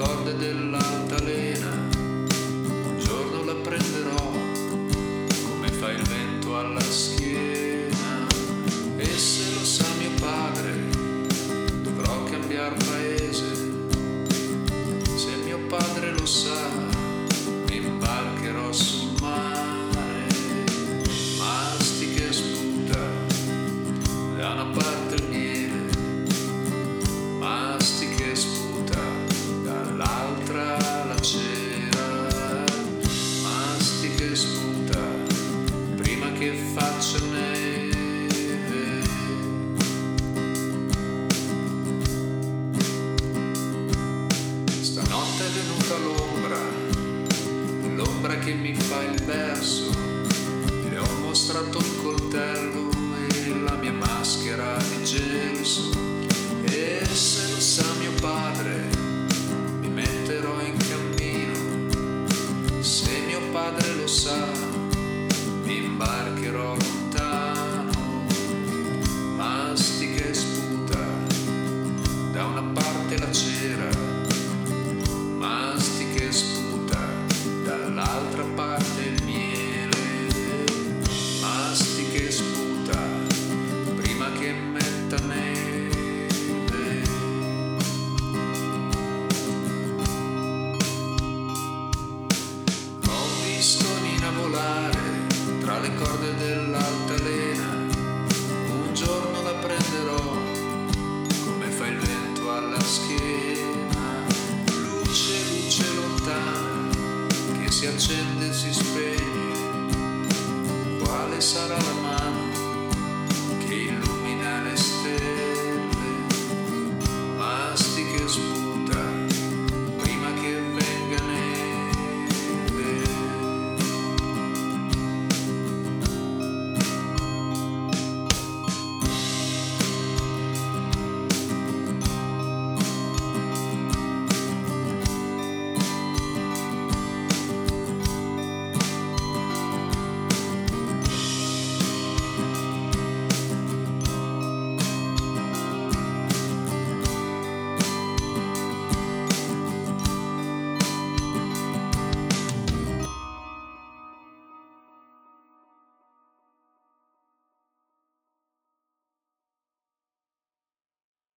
corde dell'altalena, un giorno la prenderò come fa il vento alla schiena. E se lo sa mio padre dovrò cambiar paese, se mio padre lo sa mi imbarcherò sul mare. Mastica e sputa da una parte il miele, mastica e sputa dall'altra la cera. Mastica e sputa prima che faccia neve. Stanotte è venuta l'ombra che mi fa il verso. Le ho mostrato il coltello e la mia maschera di gelso. E se lo sa mio padre mi metterò in cammino, se mio padre lo sa mi imbarcherò lontano. Mastica e sputa da una parte la cera, mastica e sputa dall'altra parte il miele. Mastica e sputa prima che metta neve. Ho visto Nina volare tra le corde dell'altalena, un giorno la prenderò come fa il vento alla schiena. Luce, luce lontana che si accende e si spegne, quale sarà